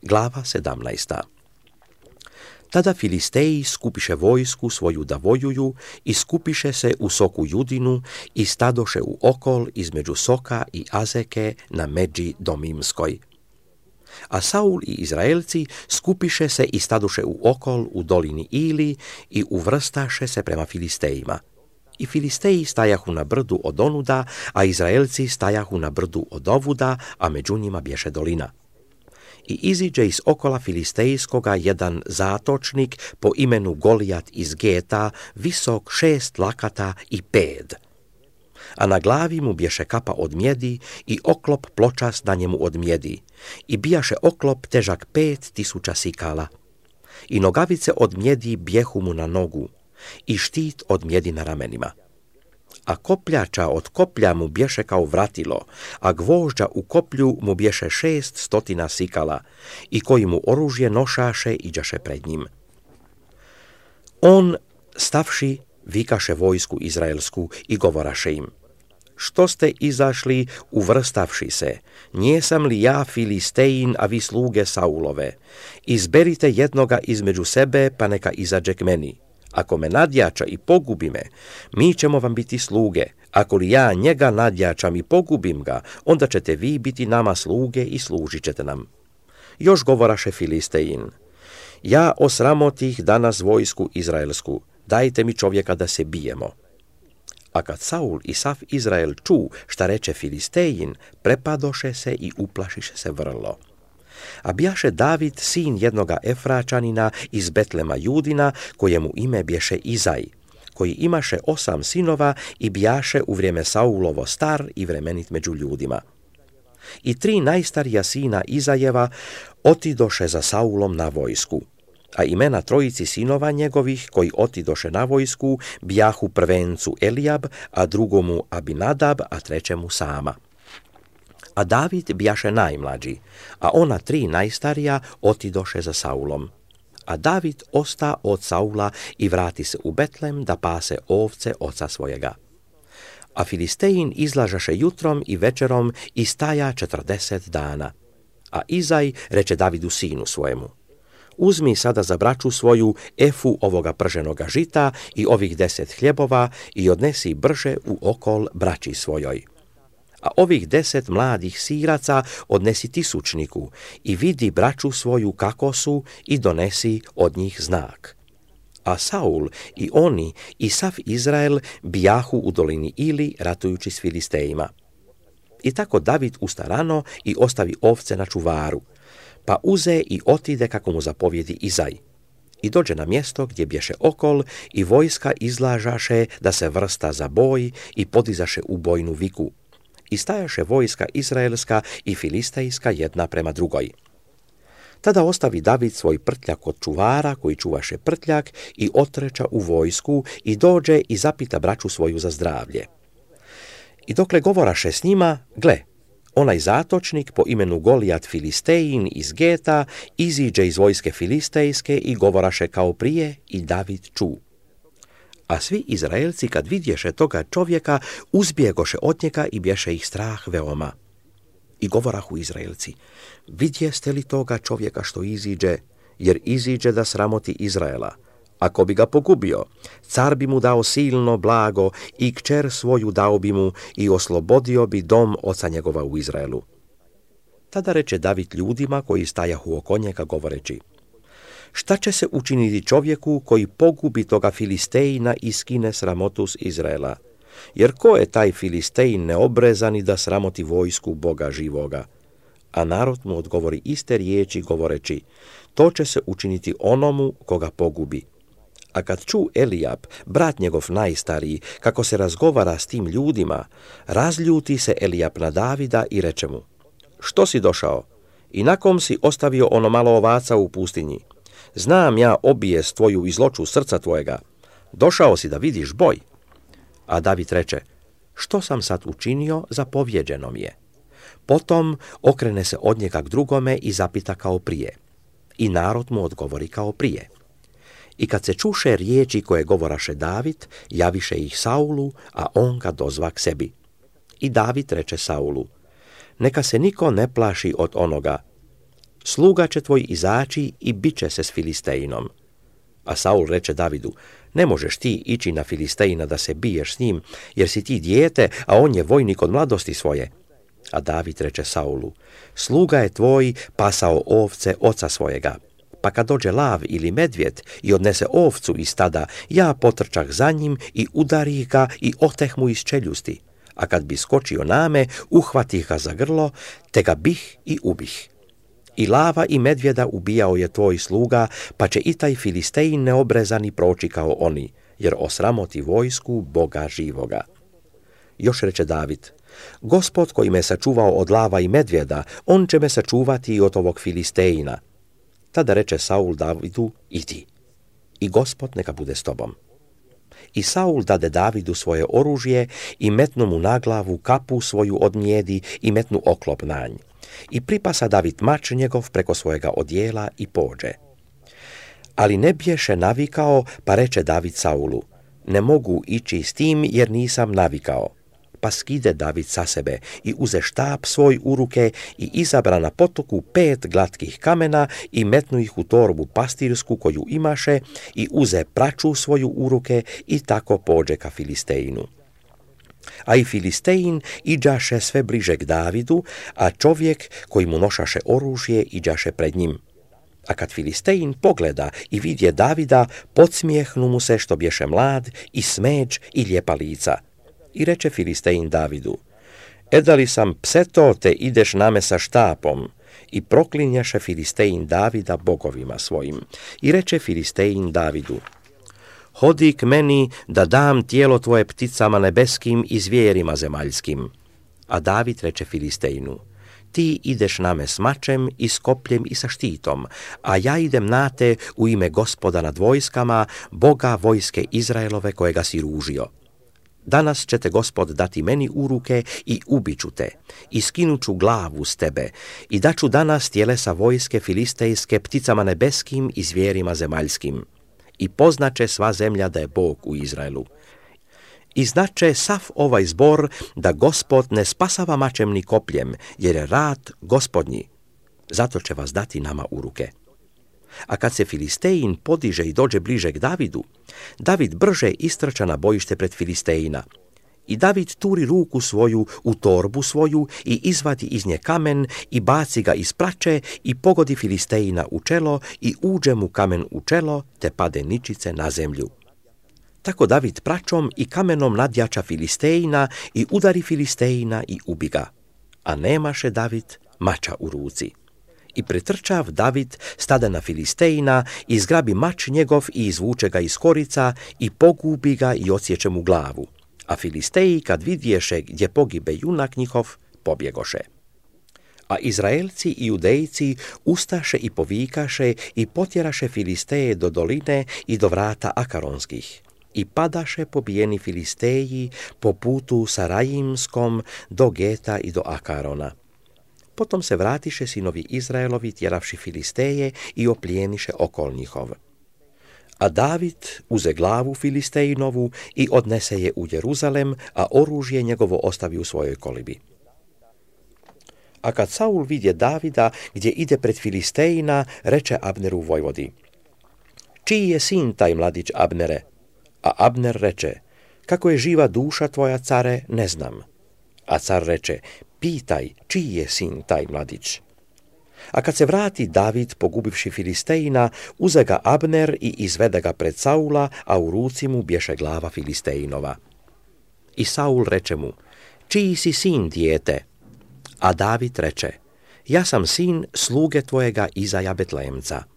Glava 17. Tada Filisteji skupiše vojsku svoju da vojuju i skupiše se u Soku Judinu i stadoše u okol između Soka i Azeke na međi Domimskoj. A Saul i Izraelci skupiše se i stadoše u okol u dolini Ili i uvrstaše se prema Filistejima. I Filisteji stajahu na brdu od onuda, a Izraelci stajahu na brdu od ovuda, a među njima bješe dolina. I iziđe iz okola filistejskoga jedan zatočnik po imenu Golijat iz Geta, visok 6 lakata i 5. A na glavi mu bješe kapa od mjedi i oklop pločas na njemu od mjedi. I bijaše oklop težak 5000 sikala. I nogavice od mjedi bjehu mu na nogu i štit od mjedi na ramenima. A kopljača od koplja mu bješe kao vratilo, a gvožđa u koplju mu bješe 600 sikala, i koji mu oružje nošaše iđaše pred njim. On, stavši, vikaše vojsku izraelsku i govoraše im: što ste izašli uvrstavši se? Nijesam li ja Filistejin, a vi sluge Saulove? Izberite jednoga između sebe, pa neka izađe k meni. Ako me nadjača i pogubi me, mi ćemo vam biti sluge. Ako li ja njega nadjačam i pogubim ga, onda ćete vi biti nama sluge i služit ćete nam. Još govoraše Filistejin: ja osramotih danas vojsku izraelsku, dajte mi čovjeka da se bijemo. A kad Saul i sav Izrael ču šta reče Filistejin, prepadoše se i uplašiše se vrlo. A bjaše David sin jednoga Efračanina iz Betlema Judina, kojemu ime bješe Izaj, koji imaše 8 sinova i bjaše u vrijeme Saulovo star i vremenit među ljudima. I 3 najstarija sina Izajeva otidoše za Saulom na vojsku, a imena 3 sinova njegovih koji otidoše na vojsku bjahu prvencu Elijab, a drugomu Abinadab, a trećemu Sama. A David bjaše najmlađi, a ona 3 najstarija otidoše za Saulom. A David osta od Saula i vrati se u Betlem da pase ovce oca svojega. A Filistejin izlažaše jutrom i večerom i staja 40 dana. A Izaj reče Davidu sinu svojemu: uzmi sada za braću svoju efu ovoga prženoga žita i ovih 10 hljebova i odnesi brže u okol braći svojoj. A ovih 10 mladih siraca odnesi tisućniku i vidi braću svoju kako su i donesi od njih znak. A Saul i oni i sav Izrael bijahu u dolini Ili ratujući s Filistejima. I tako David usta rano i ostavi ovce na čuvaru, pa uze i otide kako mu zapovjedi Izaj. I dođe na mjesto gdje bješe okol i vojska izlažaše da se vrsta za boj i podizaše u bojnu viku. I stajaše vojska izraelska i filistejska jedna prema drugoj. Tada ostavi David svoj prtljak od čuvara koji čuvaše prtljak i otreča u vojsku i dođe i zapita braću svoju za zdravlje. I dokle govoraše s njima, gle, onaj zatočnik po imenu Golijat Filistejin iz Geta iziđe iz vojske filistejske i govoraše kao prije i David ču. A svi Izraelci kad vidješe toga čovjeka, uzbjegoše od njega i bješe ih strah veoma. I govorahu Izraelci: vidjeste li toga čovjeka što iziđe, jer iziđe da sramoti Izraela? Ako bi ga pogubio, car bi mu dao silno blago i kćer svoju dao bi mu i oslobodio bi dom oca njegova u Izraelu. Tada reče David ljudima koji stajahu oko njega govoreći: šta će se učiniti čovjeku koji pogubi toga Filistejina i skine sramotu s Izraela? Jer ko je taj Filistejin neobrezani da sramoti vojsku Boga živoga? A narod mu odgovori iste riječi govoreći: to će se učiniti onomu koga pogubi. A kad ču Elijab, brat njegov najstariji, kako se razgovara s tim ljudima, razljuti se Elijab na Davida i reče mu: što si došao? I na kom si ostavio ono malo ovaca u pustinji? Znam ja obijest tvoju i zloću srca tvojega. Došao si da vidiš boj. A David reče: što sam sad učinio, zapovjeđeno mi je. Potom okrene se od njega k drugome i zapita kao prije. I narod mu odgovori kao prije. I kad se čuše riječi koje govoraše David, javiše ih Saulu, a on ga dozva k sebi. I David reče Saulu: neka se niko ne plaši od onoga. sluga će tvoj izaći i bit će se s Filisteinom. A Saul reče Davidu, ne možeš ti ići na Filisteina da se biješ s njim, jer si ti dijete, a on je vojnik od mladosti svoje. A David reče Saulu, sluga je tvoj pasao ovce oca svojega, pa kad dođe lav ili medvjed i odnese ovcu iz stada, ja potrčah za njim i udarih ga i oteh mu iz čeljusti, a kad bi skočio na me, uhvatih ga za grlo, te ga bih i ubih. I lava i medvjeda ubijao je tvoj sluga, pa će i taj Filistein neobrezani proći kao oni, jer osramoti vojsku Boga živoga. Još reče David, Gospod koji me sačuvao od lava i medvjeda, on će me sačuvati i od ovog Filisteina. Tada reče Saul Davidu, idi, i Gospod neka bude s tobom. I Saul dade Davidu svoje oružje i metnu mu na glavu kapu svoju od mijedi i metnu oklop na nj. I pripasa David mač njegov preko svojega odjela i pođe. Ali ne bješe navikao, pa reče David Saulu, ne mogu ići s tim jer nisam navikao. Pa skide David sa sebe i uze štap svoj u ruke i izabra na potoku 5 glatkih kamena i metnu ih u torbu pastirsku koju imaše i uze praču svoju u ruke i tako pođe ka Filisteinu. A i Filistein iđaše sve bliže k Davidu, a čovjek koji mu nošaše oružje iđaše pred njim. A kad Filistein pogleda i vidje Davida, podsmijehnu mu se što bješe mlad i smeđ i lijepa lica. I reče Filistein Davidu, edali sam pseto, te ideš na me sa štapom. I proklinjaše Filistein Davida bogovima svojim. I reče Filistein Davidu, hodi k meni da dam tijelo tvoje pticama nebeskim i zvijerima zemaljskim. A David reče Filisteinu, ti ideš na me s mačem i s kopljem i sa štitom, a ja idem na te u ime Gospoda nad vojskama, Boga vojske Izraelove kojega si ružio. Danas će te Gospod dati meni u ruke i ubiću te, i skinuću glavu s tebe, i daću danas tjelesa vojske filistejske pticama nebeskim i zvijerima zemaljskim. I poznaće sva zemlja da je Bog u Izraelu. I znače sav ovaj zbor da Gospod ne spasava mačem ni kopljem, jer je rat Gospodnji. Zato će vas dati nama u ruke. A kad se Filistein podiže i dođe bliže k Davidu, David brže istrča na bojište pred Filisteina. I David turi ruku svoju u torbu svoju i izvadi iz nje kamen i baci ga iz prače i pogodi Filisteina u čelo i uđe mu kamen u čelo, te pade ničice na zemlju. Tako David pračom i kamenom nadjača Filisteina i udari Filisteina i ubi ga. A nemaše David mača u ruci. I pretrčav David stade na Filisteina i zgrabi mač njegov i izvuče ga iz korica i pogubi ga i odsječe mu glavu. A Filisteji kad vidješe gdje pogibe junak njihov, pobjegoše. A Izraelci i Judejci ustaše i povikaše i potjeraše Filisteje do doline i do vrata Akaronskih. I padaše pobijeni Filisteji po putu Sarajimskom do Geta i do Akarona. Potom se vratiše sinovi Izraelovi tjeravši Filisteje i oplijeniše okol njihov. A David uze glavu Filistejinovu i odnese je u Jeruzalem, a oružje njegovo ostavi u svojoj kolibi. A kad Saul vidje Davida gdje ide pred Filistejina, reče Abneru vojvodi, čiji je sin taj mladić Abnere? A Abner reče, kako je živa duša tvoja, care, ne znam. A car reče, pitaj, čiji je sin taj mladić? A kad se vrati David, pogubivši Filisteina, uze ga Abner i izvede ga pred Saula, a u ruci mu bješe glava Filisteinova. I Saul reče mu, čiji si sin, dijete? A David reče, ja sam sin sluge tvojega Izaja Betlejemca.